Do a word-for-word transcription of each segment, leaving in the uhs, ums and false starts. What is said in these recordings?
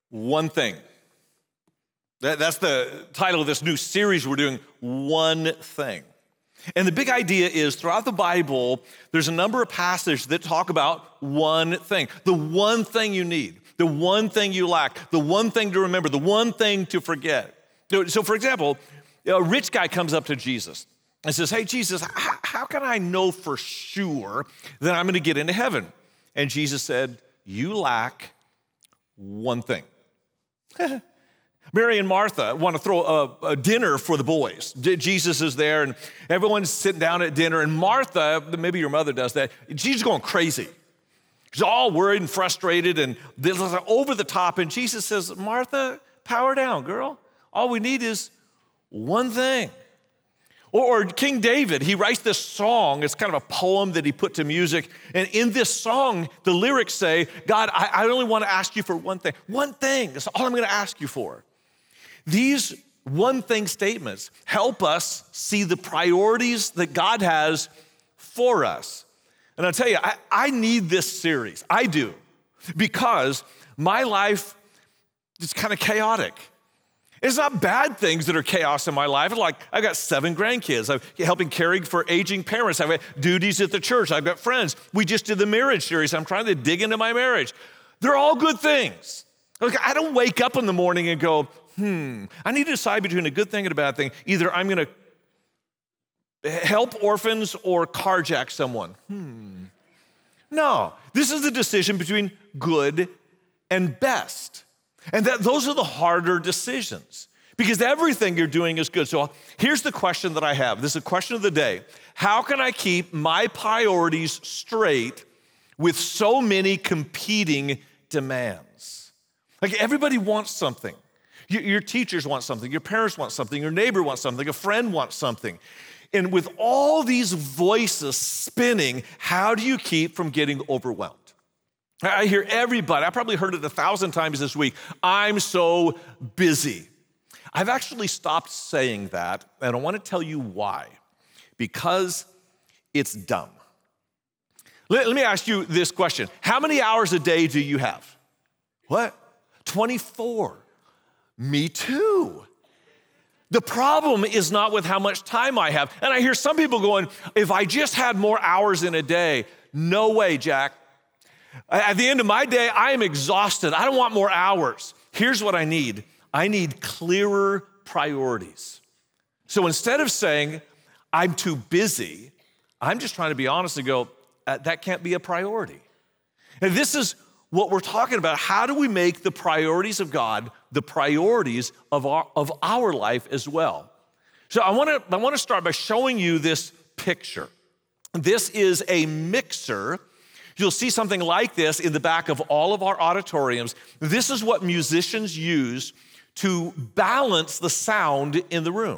One thing. That, that's the title of this new series we're doing, One Thing. And the big idea is throughout the Bible, there's a number of passages that talk about one thing, the one thing you need, the one thing you lack, the one thing to remember, the one thing to forget. So for example, a rich guy comes up to Jesus and says, hey, Jesus, how, how can I know for sure that I'm gonna get into heaven? And Jesus said, you lack one thing. Mary and Martha want to throw a, a dinner for the boys. Jesus is there and everyone's sitting down at dinner, and Martha, maybe your mother does that, she's going crazy. She's all worried and frustrated and this is over the top, and Jesus says, Martha, power down, girl. All we need is one thing. Or, or King David, he writes this song. It's kind of a poem that he put to music. And in this song, the lyrics say, God, I, I only want to ask you for one thing. One thing, that's all I'm going to ask you for. These one thing statements help us see the priorities that God has for us. And I'll tell you, I, I need this series. I do. Because my life is kind of chaotic. It's not bad things that are chaos in my life. Like, I've got seven grandkids. I'm helping caring for aging parents. I've got duties at the church. I've got friends. We just did the marriage series. I'm trying to dig into my marriage. They're all good things. Like, I don't wake up in the morning and go, hmm, I need to decide between a good thing and a bad thing. Either I'm going to help orphans or carjack someone. Hmm. No, this is the decision between good and best. And that those are the harder decisions because everything you're doing is good. So here's the question that I have. This is a question of the day. How can I keep my priorities straight with so many competing demands? Like, everybody wants something. Your, your teachers want something. Your parents want something. Your neighbor wants something. A friend wants something. And with all these voices spinning, how do you keep from getting overwhelmed? I hear everybody, I probably heard it a thousand times this week, I'm so busy. I've actually stopped saying that, and I want to tell you why. Because it's dumb. Let, let me ask you this question. How many hours a day do you have? What? twenty-four. Me too. The problem is not with how much time I have. And I hear some people going, if I just had more hours in a day. No way, Jack. At the end of my day, I am exhausted. I don't want more hours. Here's what I need. I need clearer priorities. So instead of saying, I'm too busy, I'm just trying to be honest and go, that can't be a priority. And this is what we're talking about. How do we make the priorities of God the priorities of our, of our life as well? So I want to I want to start by showing you this picture. This is a mixer. You'll see something like this in the back of all of our auditoriums. This is what musicians use to balance the sound in the room.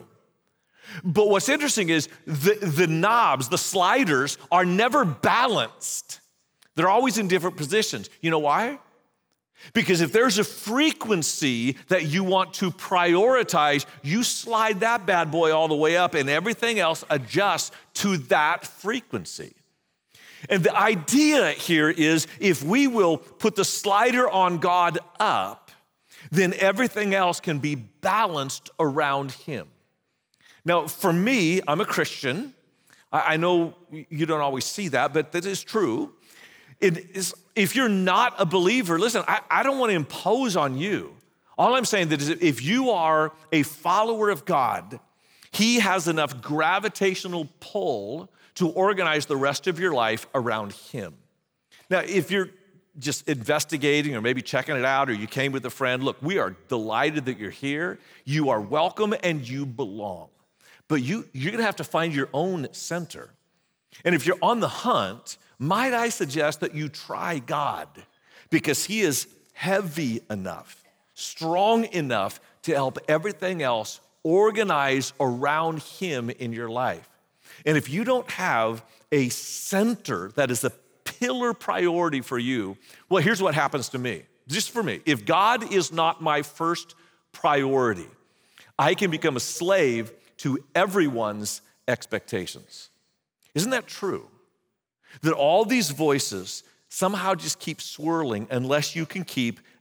But what's interesting is the, the knobs, the sliders, are never balanced. They're always in different positions. You know why? Because if there's a frequency that you want to prioritize, you slide that bad boy all the way up and everything else adjusts to that frequency. And the idea here is if we will put the slider on God up, then everything else can be balanced around him. Now, for me, I'm a Christian. I know you don't always see that, but that is true. It is, if you're not a believer, listen, I, I don't want to impose on you. All I'm saying that is if you are a follower of God, he has enough gravitational pull to organize the rest of your life around him. Now, if you're just investigating or maybe checking it out or you came with a friend, look, we are delighted that you're here. You are welcome and you belong. But you, you're gonna have to find your own center. And if you're on the hunt, might I suggest that you try God because he is heavy enough, strong enough to help everything else organize around him in your life. And if you don't have a center that is a pillar priority for you, well, here's what happens to me, just for me. If God is not my first priority, I can become a slave to everyone's expectations. Isn't that true? That all these voices somehow just keep swirling unless you can keep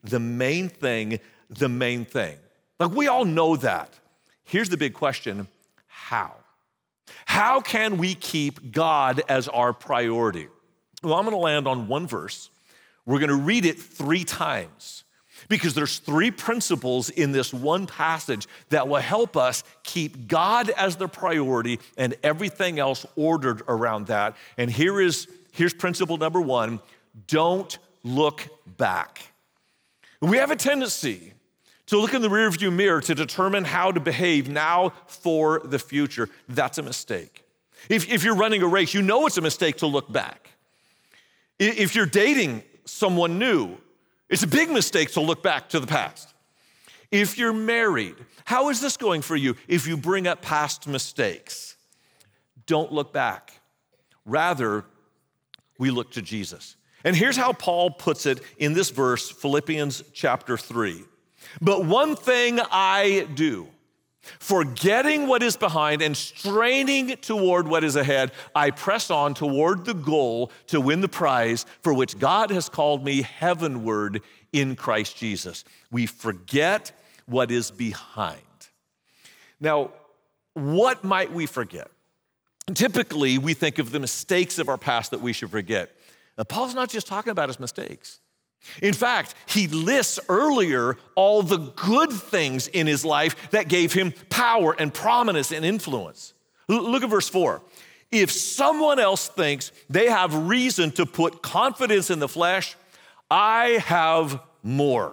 the main thing, the main thing. Like, we all know that. Here's the big question: how? How can we keep God as our priority? Well, I'm gonna land on one verse. We're gonna read it three times because there's three principles in this one passage that will help us keep God as the priority and everything else ordered around that. And here is, here's principle number one: don't look back. We have a tendency to look in the rearview mirror to determine how to behave now for the future. That's a mistake. If, if you're running a race, you know it's a mistake to look back. If you're dating someone new, it's a big mistake to look back to the past. If you're married, how is this going for you if you bring up past mistakes? Don't look back. Rather, we look to Jesus. And here's how Paul puts it in this verse, Philippians chapter three. But one thing I do, forgetting what is behind and straining toward what is ahead, I press on toward the goal to win the prize for which God has called me heavenward in Christ Jesus. We forget what is behind. Now, what might we forget? Typically, we think of the mistakes of our past that we should forget. Now, Paul's not just talking about his mistakes. In fact, he lists earlier all the good things in his life that gave him power and prominence and influence. Look at verse four. If someone else thinks they have reason to put confidence in the flesh, I have more.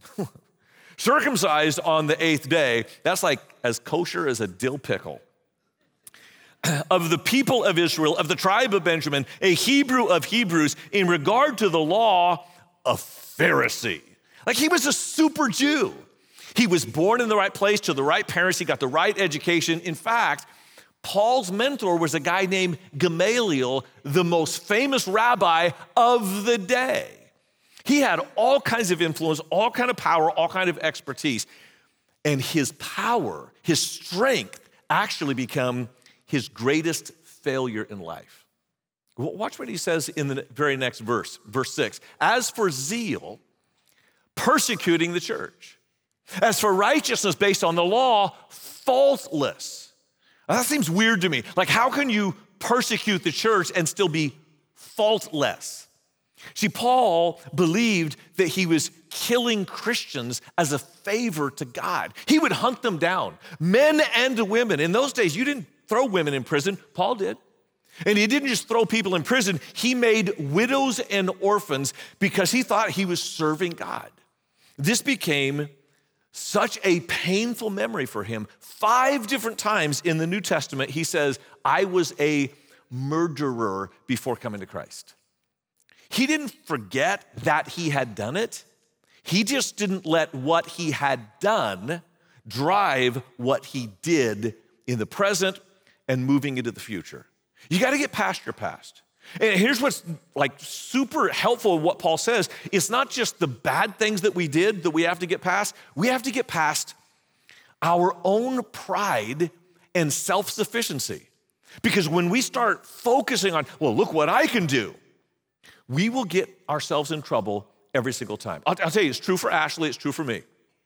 Circumcised on the eighth day, that's like as kosher as a dill pickle. Of the people of Israel, of the tribe of Benjamin, a Hebrew of Hebrews, in regard to the law, a Pharisee. Like, he was a super Jew. He was born in the right place to the right parents. He got the right education. In fact, Paul's mentor was a guy named Gamaliel, the most famous rabbi of the day. He had all kinds of influence, all kind of power, all kind of expertise. And his power, his strength actually became his greatest failure in life. Watch what he says in the very next verse, verse six. As for zeal, persecuting the church. As for righteousness based on the law, faultless. Now, that seems weird to me. Like, how can you persecute the church and still be faultless? See, Paul believed that he was killing Christians as a favor to God. He would hunt them down, men and women. In those days, you didn't throw women in prison. Paul did. And he didn't just throw people in prison. He made widows and orphans because he thought he was serving God. This became such a painful memory for him. Five different times in the New Testament, he says, I was a murderer before coming to Christ. He didn't forget that he had done it. He just didn't let what he had done drive what he did in the present and moving into the future. You got to get past your past. And here's what's like super helpful in what Paul says. It's not just the bad things that we did that we have to get past. We have to get past our own pride and self-sufficiency. Because when we start focusing on, well, look what I can do, we will get ourselves in trouble every single time. I'll, I'll tell you, it's true for Ashley, it's true for me.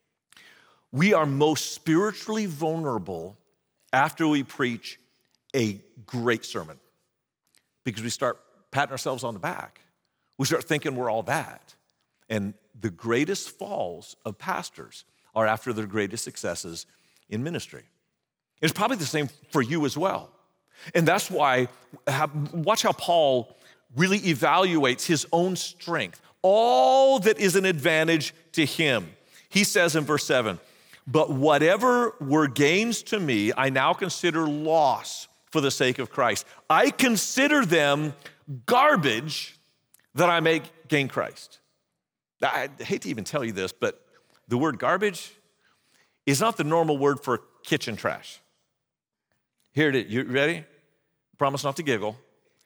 We are most spiritually vulnerable after we preach a great sermon, because we start patting ourselves on the back. We start thinking we're all that. And the greatest falls of pastors are after their greatest successes in ministry. It's probably the same for you as well. And that's why, watch how Paul really evaluates his own strength, all that is an advantage to him. He says in verse seven, but whatever were gains to me, I now consider loss for the sake of Christ. I consider them garbage that I may gain Christ. Now, I hate to even tell you this, but the word garbage is not the normal word for kitchen trash. Here it is. You ready? Promise not to giggle.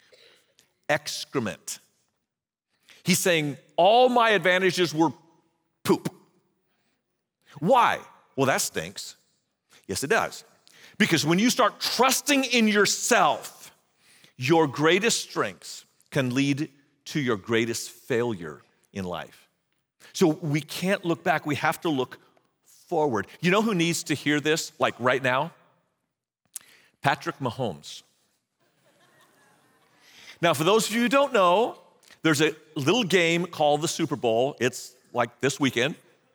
Excrement. He's saying all my advantages were poop. Why? Well, that stinks. Yes, it does. Because when you start trusting in yourself, your greatest strengths can lead to your greatest failure in life. So we can't look back. We have to look forward. You know who needs to hear this, like right now? Patrick Mahomes. Now, for those of you who don't know, there's a little game called the Super Bowl. It's like this weekend.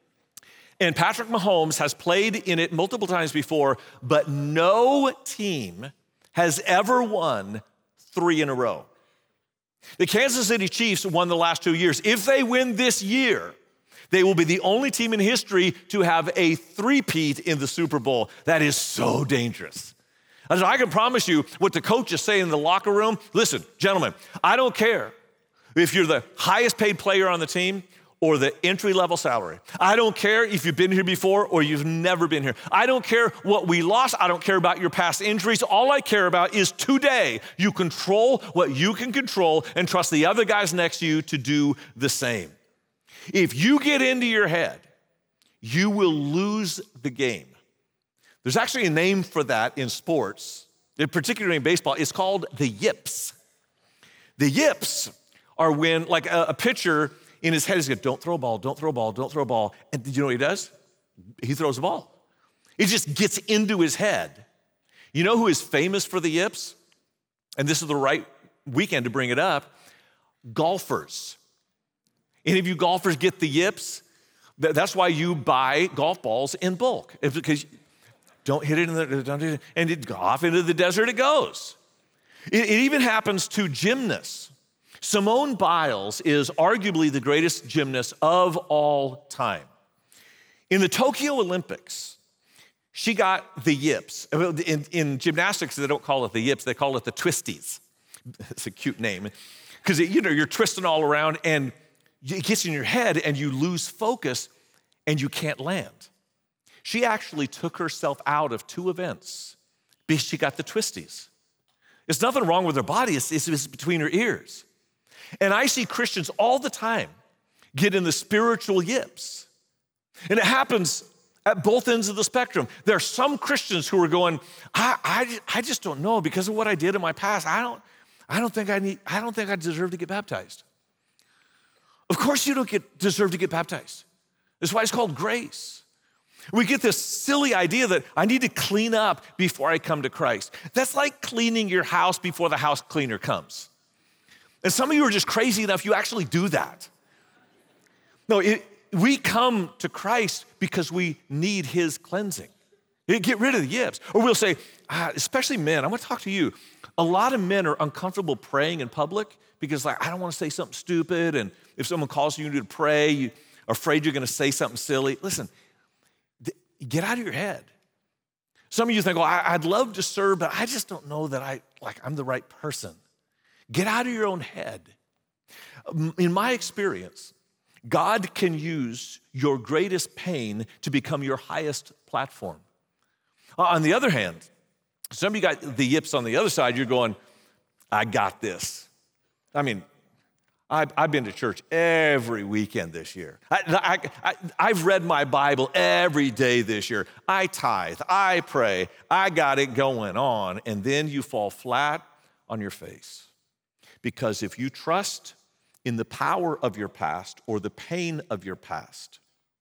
And Patrick Mahomes has played in it multiple times before, but no team has ever won three in a row. The Kansas City Chiefs won the last two years. If they win this year, they will be the only team in history to have a three-peat in the Super Bowl. That is so dangerous. And so I can promise you what the coaches say in the locker room. Listen, gentlemen, I don't care if you're the highest paid player on the team or the entry-level salary. I don't care if you've been here before or you've never been here. I don't care what we lost. I don't care about your past injuries. All I care about is today you control what you can control and trust the other guys next to you to do the same. If you get into your head, you will lose the game. There's actually a name for that in sports, particularly in baseball. It's called the yips. The yips are when, like a, a pitcher in his head is going, don't throw a ball, don't throw a ball, don't throw a ball. And you know what he does? He throws a ball. It just gets into his head. You know who is famous for the yips? And this is the right weekend to bring it up. Golfers. Any of you golfers get the yips? That's why you buy golf balls in bulk. It's because don't hit it in the, don't hit it, and it off into the desert it goes. It, it even happens to gymnasts. Simone Biles is arguably the greatest gymnast of all time. In the Tokyo Olympics, she got the yips. In, in gymnastics, they don't call it the yips, they call it the twisties. It's a cute name. Because, you know, you're twisting all around and it gets in your head and you lose focus and you can't land. She actually took herself out of two events because she got the twisties. There's nothing wrong with her body, it's, it's between her ears. And I see Christians all the time get in the spiritual yips. And it happens at both ends of the spectrum. There are some Christians who are going, I, I, I just don't know because of what I did in my past. I don't, I don't think I need, I don't think I deserve to get baptized. Of course you don't get, deserve to get baptized. That's why it's called grace. We get this silly idea that I need to clean up before I come to Christ. That's like cleaning your house before the house cleaner comes. And some of you are just crazy enough, you actually do that. No, it, we come to Christ because we need his cleansing. Get rid of the yips. Or we'll say, ah, especially men, I want to talk to you. A lot of men are uncomfortable praying in public because like, I don't want to say something stupid. And if someone calls you to pray, you're afraid you're going to say something silly. Listen, th- get out of your head. Some of you think, well, I, I'd love to serve, but I just don't know that I, like, I'm the right person. Get out of your own head. In my experience, God can use your greatest pain to become your highest platform. On the other hand, some of you got the yips on the other side, you're going, I got this. I mean, I've, I've been to church every weekend this year. I, I, I, I've read my Bible every day this year. I tithe, I pray, I got it going on, and then you fall flat on your face. Because if you trust in the power of your past or the pain of your past,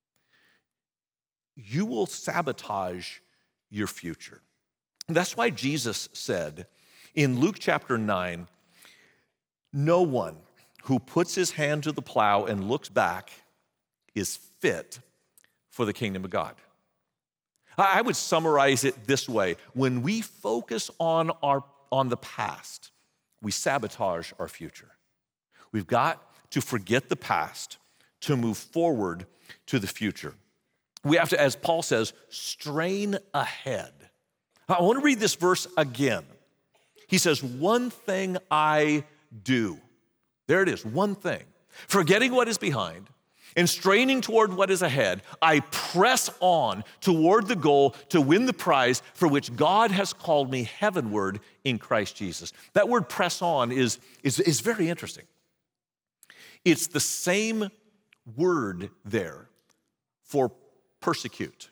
you will sabotage your future. That's why Jesus said in Luke chapter nine, no one who puts his hand to the plow and looks back is fit for the kingdom of God. I would summarize it this way. When we focus on our on the past, we sabotage our future. We've got to forget the past to move forward to the future. We have to, as Paul says, strain ahead. I want to read this verse again. He says, one thing I do. There it is, one thing. Forgetting what is behind and straining toward what is ahead, I press on toward the goal to win the prize for which God has called me heavenward in Christ Jesus. That word press on is, is, is very interesting. It's the same word there for persecute.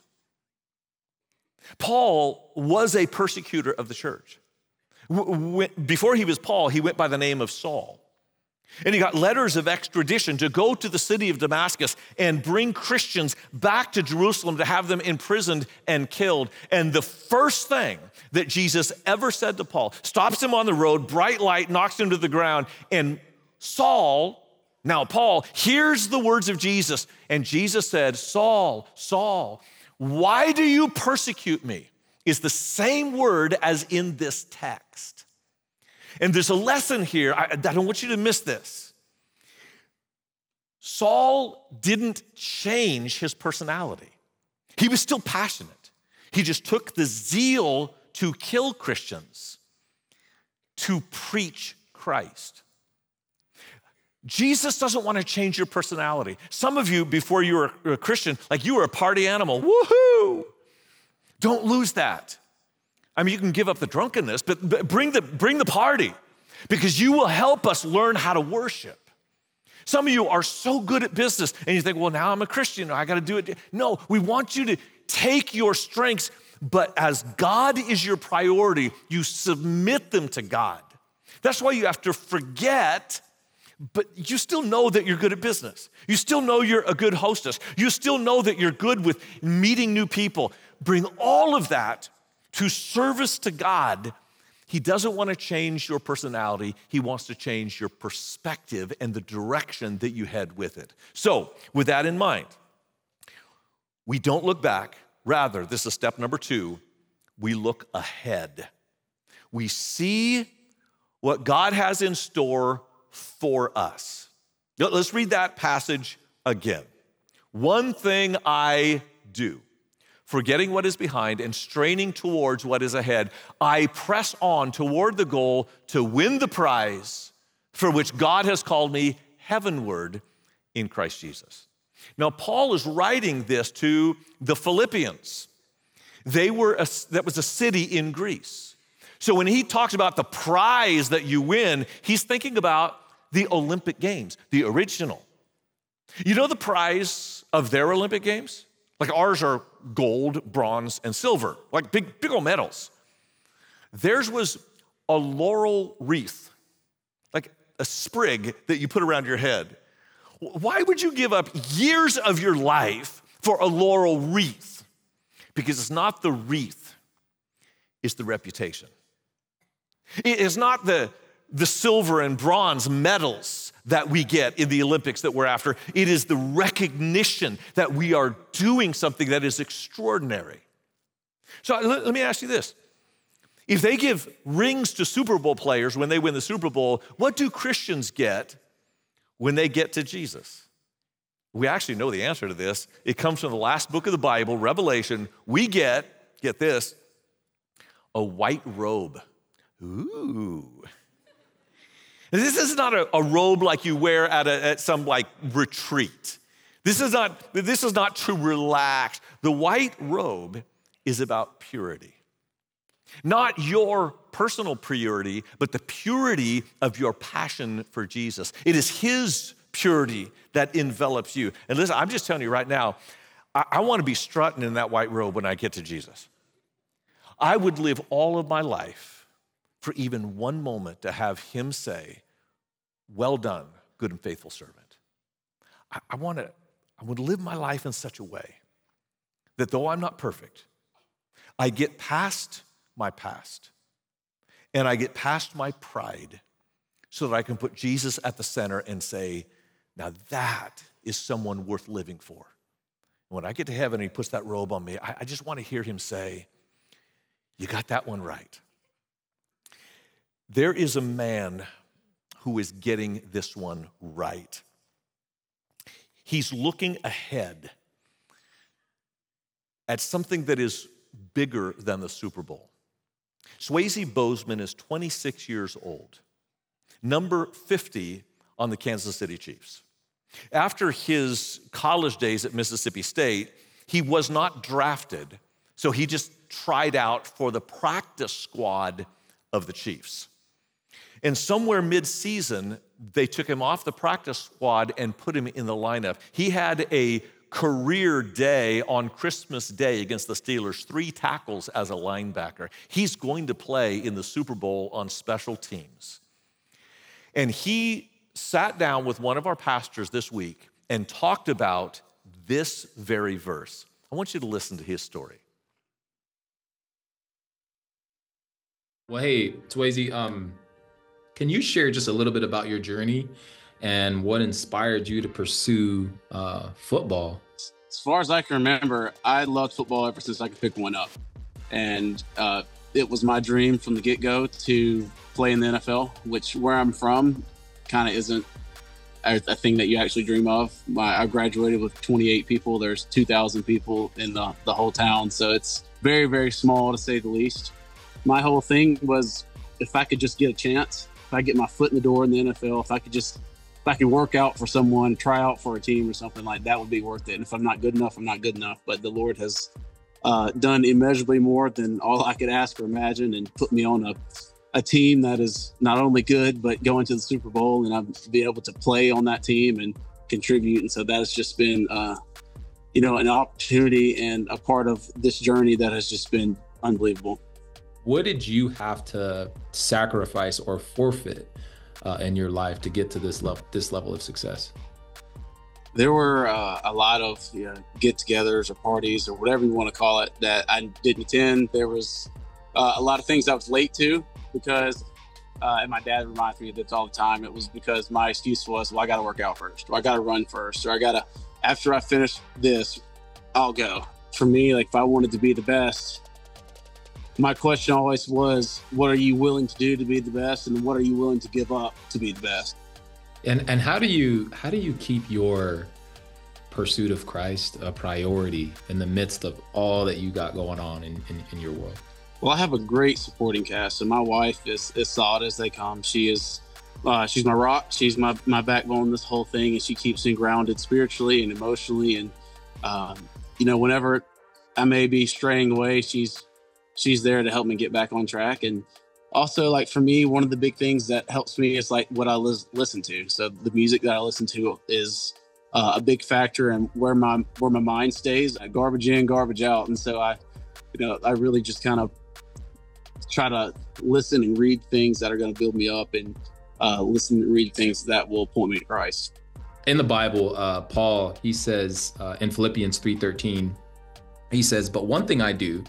Paul was a persecutor of the church. Before he was Paul, he went by the name of Saul. And he got letters of extradition to go to the city of Damascus and bring Christians back to Jerusalem to have them imprisoned and killed. And the first thing that Jesus ever said to Paul, stops him on the road, bright light, knocks him to the ground, and Saul, now Paul, hears the words of Jesus. And Jesus said, Saul, Saul, why do you persecute me? Is the same word as in this text. And there's a lesson here. I, I don't want you to miss this. Saul didn't change his personality. He was still passionate. He just took the zeal to kill Christians to preach Christ. Jesus doesn't want to change your personality. Some of you, before you were a Christian, like you were a party animal. Woohoo! Don't lose that. I mean, you can give up the drunkenness, but, but bring the, bring the party, because you will help us learn how to worship. Some of you are so good at business, and you think, well, now I'm a Christian, I got to do it. No, we want you to take your strengths, but as God is your priority, you submit them to God. That's why you have to forget, but you still know that you're good at business. You still know you're a good hostess. You still know that you're good with meeting new people. Bring all of that to service to God. He doesn't want to change your personality. He wants to change your perspective and the direction that you head with it. So, with that in mind, we don't look back. Rather, this is step number two, we look ahead. We see what God has in store for us. Let's read that passage again. One thing I do, forgetting what is behind and straining towards what is ahead, I press on toward the goal to win the prize for which God has called me heavenward in Christ Jesus. Now, Paul is writing this to the Philippians. They were a, that was a city in Greece. So when he talks about the prize that you win, he's thinking about the Olympic Games, the original. You know the prize of their Olympic Games? Like ours are gold, bronze, and silver, like big, big old medals. Theirs was a laurel wreath, like a sprig that you put around your head. Why would you give up years of your life for a laurel wreath? Because it's not the wreath, it's the reputation. It is not the, the silver and bronze medals that we get in the Olympics that we're after. It is the recognition that we are doing something that is extraordinary. So let, let me ask you this. If they give rings to Super Bowl players when they win the Super Bowl, what do Christians get when they get to Jesus? We actually know the answer to this. It comes from the last book of the Bible, Revelation. We get, get this, a white robe. Ooh. This is not a, a robe like you wear at, a, at some like retreat. This is not, this is not to relax. The white robe is about purity. Not your personal purity, but the purity of your passion for Jesus. It is his purity that envelops you. And listen, I'm just telling you right now, I, I want to be strutting in that white robe when I get to Jesus. I would live all of my life for even one moment to have him say, well done, good and faithful servant. I, I want to I want to live my life in such a way that though I'm not perfect, I get past my past and I get past my pride so that I can put Jesus at the center and say, now that is someone worth living for. And when I get to heaven and he puts that robe on me, I, I just want to hear him say, you got that one right. There is a man who is getting this one right. He's looking ahead at something that is bigger than the Super Bowl. Swayze Bozeman is twenty-six years old, number fifty on the Kansas City Chiefs. After his college days at Mississippi State, he was not drafted, so he just tried out for the practice squad of the Chiefs. And somewhere mid-season, they took him off the practice squad and put him in the lineup. He had a career day on Christmas Day against the Steelers, three tackles as a linebacker. He's going to play in the Super Bowl on special teams. And he sat down with one of our pastors this week and talked about this very verse. I want you to listen to his story. Well, hey, Swayze, um, can you share just a little bit about your journey and what inspired you to pursue uh, football? As far as I can remember, I loved football ever since I could pick one up. And uh, it was my dream from the get-go to play in the N F L, which where I'm from kind of isn't a, a thing that you actually dream of. My, I graduated with twenty-eight people. There's two thousand people in the, the whole town. So it's very, very small to say the least. My whole thing was if I could just get a chance, if I get my foot in the door in the N F L, if I could just, if I could work out for someone, try out for a team or something like that would be worth it. And if I'm not good enough, I'm not good enough. But the Lord has uh, done immeasurably more than all I could ask or imagine and put me on a, a team that is not only good, but going to the Super Bowl and I've been able to play on that team and contribute. And so that has just been, uh, you know, an opportunity and a part of this journey that has just been unbelievable. What did you have to sacrifice or forfeit uh, in your life to get to this level, this level of success? There were uh, a lot of you know, get-togethers or parties or whatever you want to call it that I didn't attend. There was uh, a lot of things I was late to because, uh, and my dad reminds me of this all the time. It was because my excuse was, well, I got to work out first, or I got to run first, or I got to, after I finish this, I'll go. For me, like if I wanted to be the best, my question always was, what are you willing to do to be the best? And what are you willing to give up to be the best? And and how do you how do you keep your pursuit of Christ a priority in the midst of all that you got going on in, in, in your world? Well, I have a great supporting cast. So my wife is as solid as they come. She is, uh, she's my rock. She's my, my backbone in this whole thing. And she keeps me grounded spiritually and emotionally. And, um, you know, whenever I may be straying away, she's she's there to help me get back on track. And also, like for me, one of the big things that helps me is like what I lis- listen to. So the music that I listen to is uh, a big factor in where my where my mind stays. Uh, garbage in, garbage out. And so I, you know, I really just kind of try to listen and read things that are going to build me up, and uh, listen and read things that will point me to Christ. In the Bible, uh, Paul he says uh, in Philippians three thirteen, he says, "But one thing I do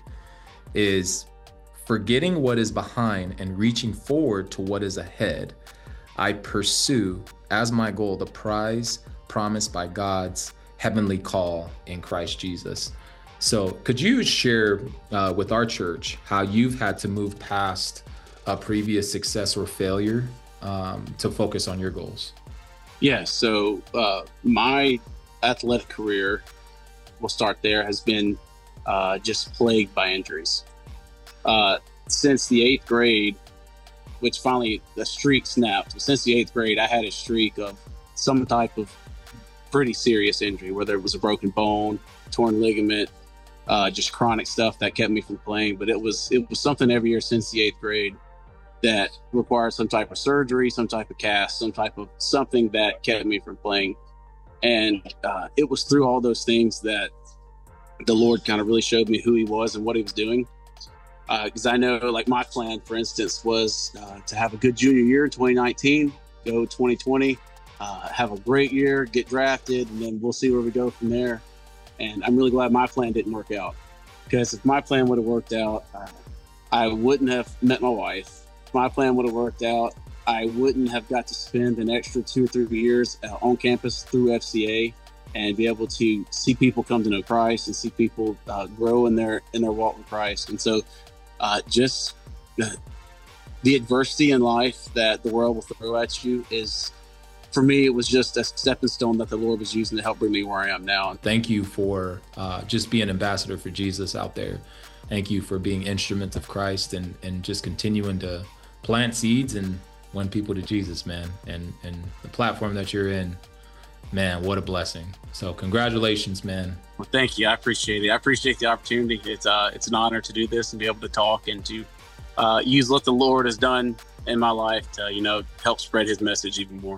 is forgetting what is behind and reaching forward to what is ahead, I pursue as my goal the prize promised by God's heavenly call in Christ Jesus." So could you share uh, with our church how you've had to move past a previous success or failure um, to focus on your goals? Yeah, so uh, my athletic career, we'll start there, has been uh, just plagued by injuries. Uh, since the eighth grade, which finally the streak snapped, since the eighth grade, I had a streak of some type of pretty serious injury, whether it was a broken bone, torn ligament, uh, just chronic stuff that kept me from playing. But it was it was something every year since the eighth grade that required some type of surgery, some type of cast, some type of something that kept me from playing. And uh, it was through all those things that the Lord kind of really showed me who he was and what he was doing. Because uh, I know, like, my plan, for instance, was uh, to have a good junior year in twenty nineteen, go twenty twenty, uh, have a great year, get drafted, and then we'll see where we go from there. And I'm really glad my plan didn't work out, because if my plan would have worked out, uh, I wouldn't have met my wife. If my plan would have worked out, I wouldn't have got to spend an extra two or three years uh, on campus through F C A and be able to see people come to know Christ and see people uh, grow in their in their walk with Christ. And so uh, just uh, the adversity in life that the world will throw at you is, for me, it was just a stepping stone that the Lord was using to help bring me where I am now. Thank you for uh, just being an ambassador for Jesus out there. Thank you for being instruments of Christ and, and just continuing to plant seeds and win people to Jesus, man. And, and the platform that you're in, man, what a blessing. So congratulations, man. Well, thank you. I appreciate it. I appreciate the opportunity. It's uh, it's an honor to do this and be able to talk and to uh, use what the Lord has done in my life to, you know, help spread his message even more.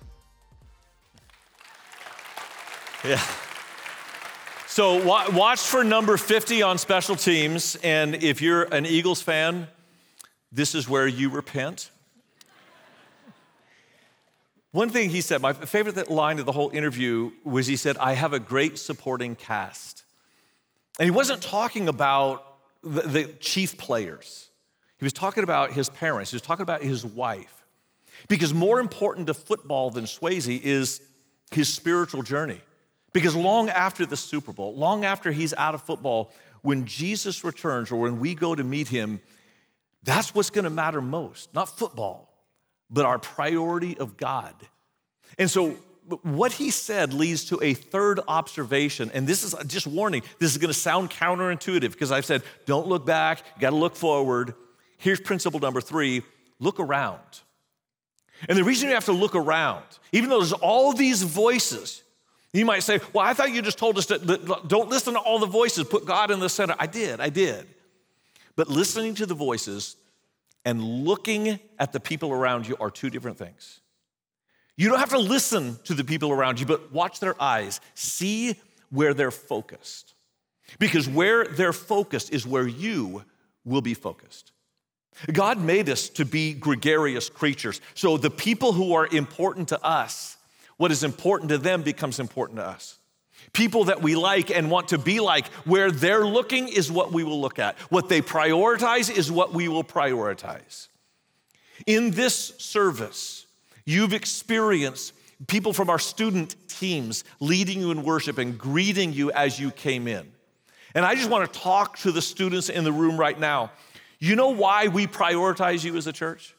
Yeah. So watch for number fifty on special teams. And if you're an Eagles fan, this is where you repent. One thing he said, my favorite line of the whole interview was he said, I have a great supporting cast. And he wasn't talking about the, the chief players. He was talking about his parents. He was talking about his wife. Because more important to football than Swayze is his spiritual journey. Because long after the Super Bowl, long after he's out of football, when Jesus returns or when we go to meet him, that's what's gonna matter most. Not football, but our priority of God. And so what he said leads to a third observation, and this is just warning, this is gonna sound counterintuitive because I've said, don't look back, you gotta look forward. Here's principle number three, look around. And the reason you have to look around, even though there's all these voices, you might say, well, I thought you just told us to don't listen to all the voices, put God in the center. I did, I did. But listening to the voices and looking at the people around you are two different things. You don't have to listen to the people around you, but watch their eyes. See where they're focused. Because where they're focused is where you will be focused. God made us to be gregarious creatures. So the people who are important to us, what is important to them becomes important to us. People that we like and want to be like, where they're looking is what we will look at. What they prioritize is what we will prioritize. In this service, you've experienced people from our student teams leading you in worship and greeting you as you came in. And I just want to talk to the students in the room right now. You know why we prioritize you as a church?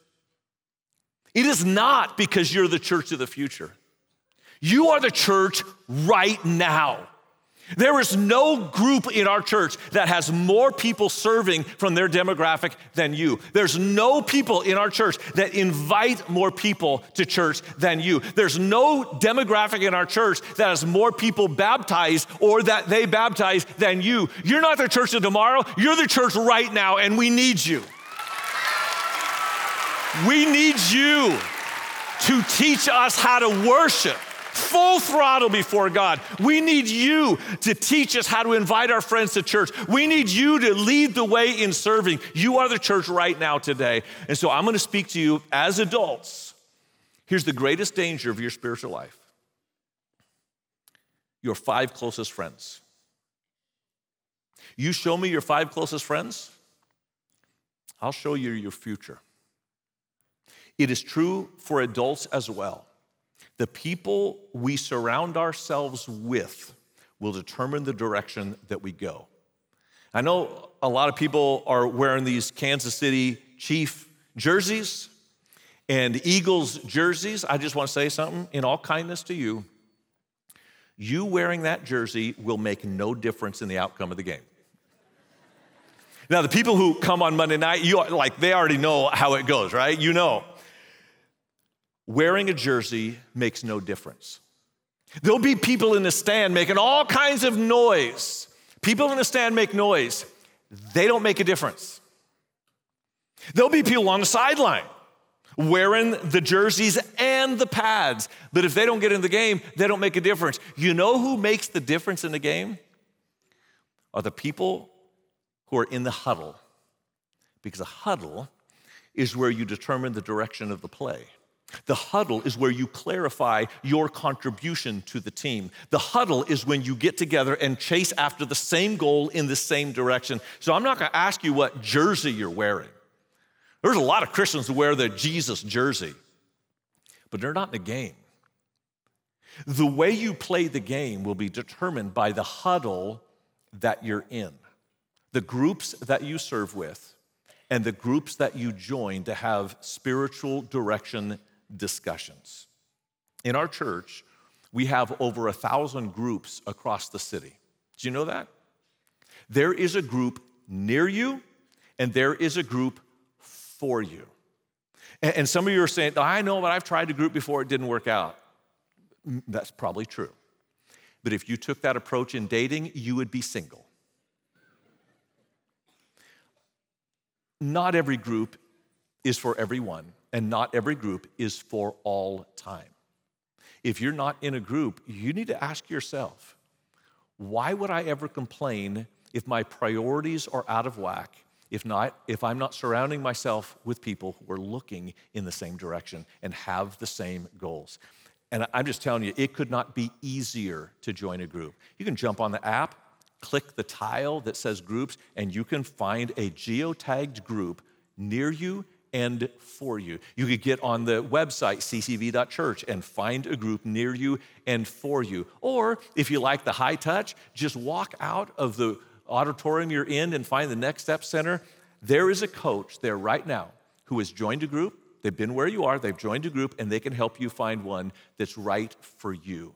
It is not because you're the church of the future. You are the church right now. There is no group in our church that has more people serving from their demographic than you. There's no people in our church that invite more people to church than you. There's no demographic in our church that has more people baptized or that they baptize than you. You're not the church of tomorrow. You're the church right now, and we need you. We need you to teach us how to worship. Full throttle before God. We need you to teach us how to invite our friends to church. We need you to lead the way in serving. You are the church right now today. And so I'm going to speak to you as adults. Here's the greatest danger of your spiritual life. Your five closest friends. You show me your five closest friends, I'll show you your future. It is true for adults as well. The people we surround ourselves with will determine the direction that we go. I know a lot of people are wearing these Kansas City Chief jerseys and Eagles jerseys. I just want to say something in all kindness to you. You wearing that jersey will make no difference in the outcome of the game. Now, the people who come on Monday night, you like they already know how it goes, right? You know. Wearing a jersey makes no difference. There'll be people in the stand making all kinds of noise. People in the stand make noise. They don't make a difference. There'll be people on the sideline wearing the jerseys and the pads. But if they don't get in the game, they don't make a difference. You know who makes the difference in the game? Are the people who are in the huddle. Because a huddle is where you determine the direction of the play. The huddle is where you clarify your contribution to the team. The huddle is when you get together and chase after the same goal in the same direction. So I'm not going to ask you what jersey you're wearing. There's a lot of Christians who wear the Jesus jersey, but they're not in the game. The way you play the game will be determined by the huddle that you're in, the groups that you serve with, and the groups that you join to have spiritual direction discussions. In our church, we have over a thousand groups across the city. Do you know that? There is a group near you, and there is a group for you. And, and some of you are saying, I know, but I've tried a group before, it didn't work out. That's probably true. But if you took that approach in dating, you would be single. Not every group is for everyone, and not every group is for all time. If you're not in a group, you need to ask yourself, why would I ever complain if my priorities are out of whack if not, if I'm not surrounding myself with people who are looking in the same direction and have the same goals. And I'm just telling you, it could not be easier to join a group. You can jump on the app, click the tile that says groups, and you can find a geotagged group near you and for you. You could get on the website, c c v dot church, and find a group near you and for you. Or if you like the high touch, just walk out of the auditorium you're in and find the Next Step Center. There is a coach there right now who has joined a group. They've been where you are, they've joined a group, and they can help you find one that's right for you.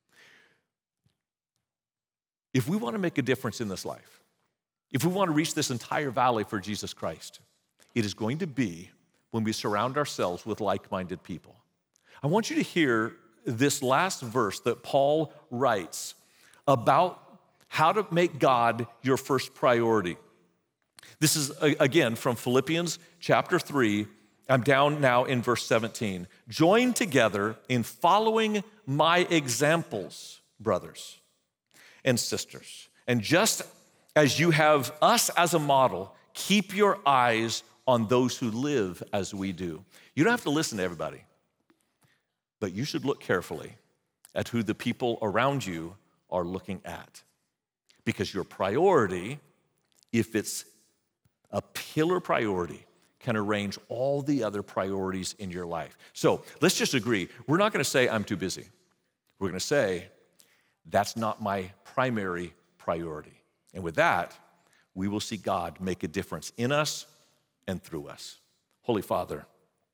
If we want to make a difference in this life, if we want to reach this entire valley for Jesus Christ, it is going to be when we surround ourselves with like-minded people. I want you to hear this last verse that Paul writes about how to make God your first priority. This is, again, from Philippians chapter three. I'm down now in verse seventeen. Join together in following my examples, brothers and sisters. And just as you have us as a model, keep your eyes on those who live as we do. You don't have to listen to everybody, but you should look carefully at who the people around you are looking at. Because your priority, if it's a pillar priority, can arrange all the other priorities in your life. So let's just agree. We're not going to say, I'm too busy. We're going to say, that's not my primary priority. And with that, we will see God make a difference in us and through us. Holy Father,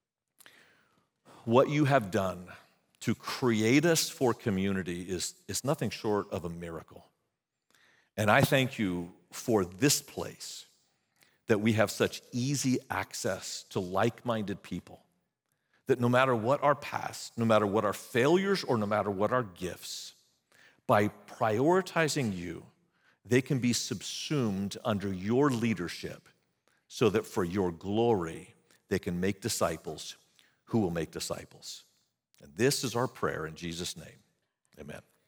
what you have done to create us for community is, is nothing short of a miracle. And I thank you for this place, that we have such easy access to like-minded people, that no matter what our past, no matter what our failures, or no matter what our gifts, by prioritizing you, they can be subsumed under your leadership so that for your glory, they can make disciples who will make disciples. And this is our prayer in Jesus' name. Amen.